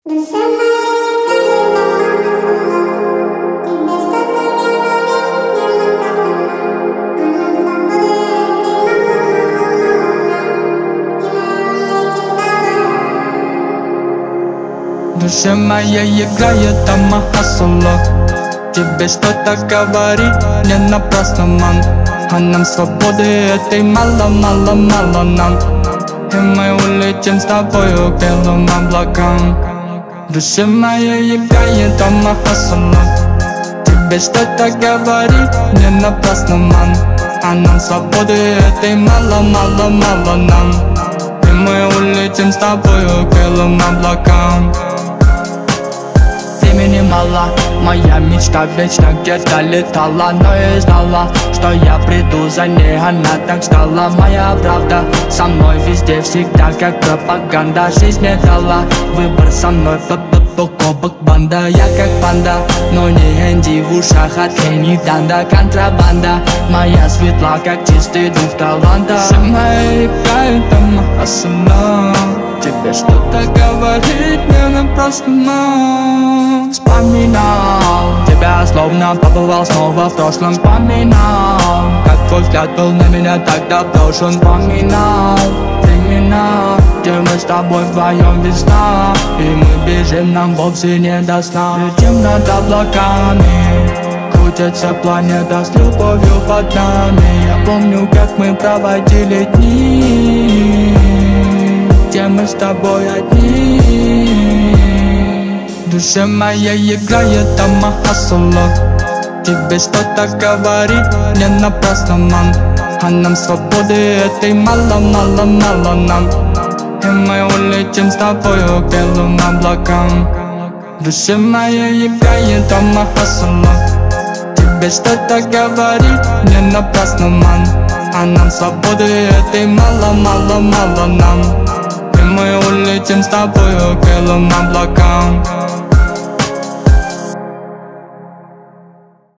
Душа моя кайфовала сама, тебе что-то говорит, не напрасно. Она свободы, Душа моя играет дома соло. Тебе что-то говорит, не напрасно, ман. А нам свободы этой мало нам. И мы улетим с тобою к белым облакам. Душа моя играет дома соло. Тебе что-то говорит, не напрасно, ман. А нам свободы этой мало нам. И мы улетим с тобою к белым облакам. Времени мало, моя мечта вечно где-то летала. Но я знала, что я приду за ней, она так стала моя правда. Со мной везде, всегда, как пропаганда. Жизнь мне дала выбор, со мной бок о бок банда. Я как панда, но не Энди в ушах от Кенни Данда. Контрабанда моя светла, как чистый дух таланта. Душа моя играет дома осознанно. Тебе что-то говорит, не напрасно. Вспоминал тебя, словно побывал снова в прошлом. Вспоминал, как твой взгляд был на меня тогда брошен. Вспоминал времена, где мы с тобой вдвоем весна. И мы бежим, нам вовсе не до сна. Летим над облаками, крутится планета с любовью под нами. Я помню, как мы проводили дни, где мы с тобой одни. Душа моя играет дома соло. Тебе что-то говорит, не напрасно, ман. А нам свободы этой мало нам. И мы улетим с тобою к белым облакам. Душа моя играет дома соло. Тебе что-то говорит, не напрасно, ман. А нам свободы этой мало нам. И мы улетим с тобою к белым облакам.